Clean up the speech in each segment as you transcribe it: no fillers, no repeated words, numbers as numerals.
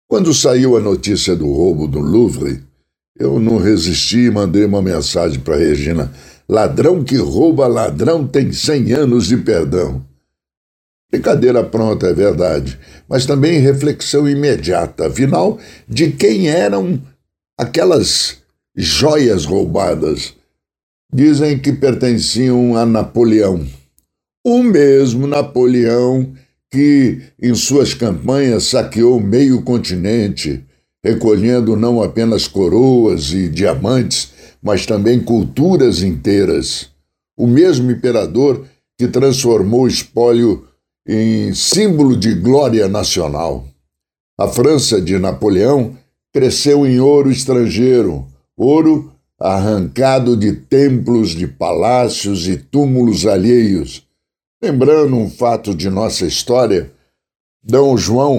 Quando saiu a notícia do roubo do Louvre, eu não resisti e mandei uma mensagem para Regina. Ladrão que rouba ladrão tem 100 anos de perdão. Brincadeira pronta, é verdade, mas também reflexão imediata. Afinal, de quem eram aquelas joias roubadas? Dizem que pertenciam a Napoleão. O mesmo Napoleão que, em suas campanhas, saqueou meio continente, recolhendo não apenas coroas e diamantes, mas também culturas inteiras. O mesmo imperador que transformou o espólio em símbolo de glória nacional. A França de Napoleão cresceu em ouro estrangeiro, ouro arrancado de templos, de palácios e túmulos alheios. Lembrando um fato de nossa história, Dom João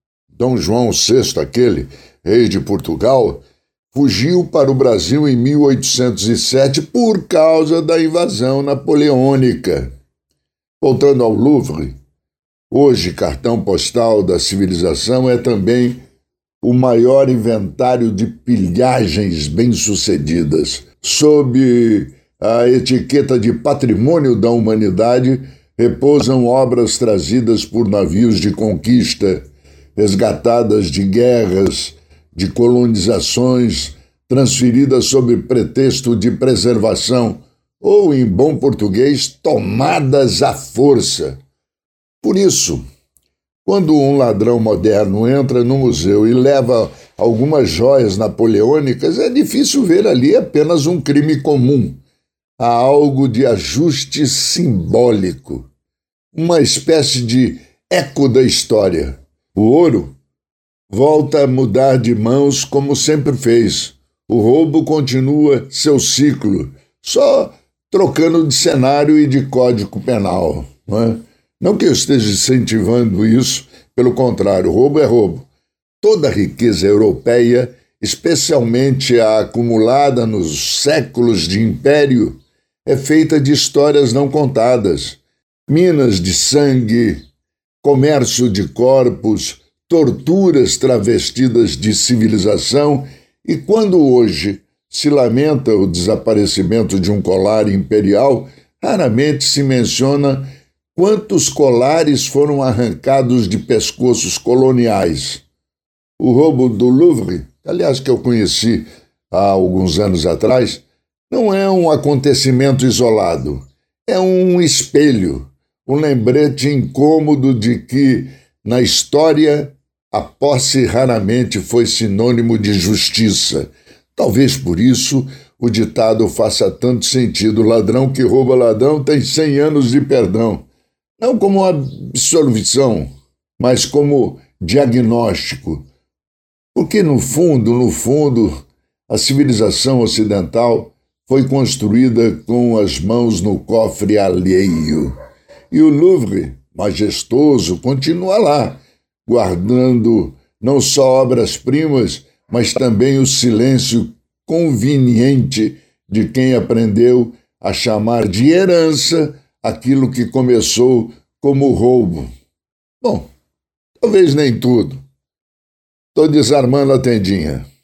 VI, aquele rei de Portugal, fugiu para o Brasil em 1807 por causa da invasão napoleônica. Voltando ao Louvre, hoje cartão postal da civilização é também o maior inventário de pilhagens bem-sucedidas. Sob a etiqueta de Patrimônio da Humanidade, repousam obras trazidas por navios de conquista, resgatadas de guerras, de colonizações, transferidas sob pretexto de preservação, ou, em bom português, tomadas à força. Por isso, quando um ladrão moderno entra no museu e leva algumas joias napoleônicas, é difícil ver ali apenas um crime comum. Há algo de ajuste simbólico, uma espécie de eco da história. O ouro volta a mudar de mãos como sempre fez. O roubo continua seu ciclo, só trocando de cenário e de código penal. Não que eu esteja incentivando isso, pelo contrário, roubo é roubo. Toda a riqueza europeia, especialmente a acumulada nos séculos de império, é feita de histórias não contadas, minas de sangue, comércio de corpos, torturas travestidas de civilização, e quando hoje se lamenta o desaparecimento de um colar imperial, raramente se menciona quantos colares foram arrancados de pescoços coloniais. O roubo do Louvre, aliás, que eu conheci há alguns anos atrás, não é um acontecimento isolado, é um espelho, um lembrete incômodo de que, na história, a posse raramente foi sinônimo de justiça. Talvez por isso o ditado faça tanto sentido: ladrão que rouba ladrão tem 100 anos de perdão. Não como absolvição, mas como diagnóstico. Porque, no fundo, a civilização ocidental foi construída com as mãos no cofre alheio. E o Louvre, majestoso, continua lá, guardando não só obras-primas, mas também o silêncio conveniente de quem aprendeu a chamar de herança aquilo que começou como roubo. Bom, talvez nem tudo. Estou desarmando a tendinha.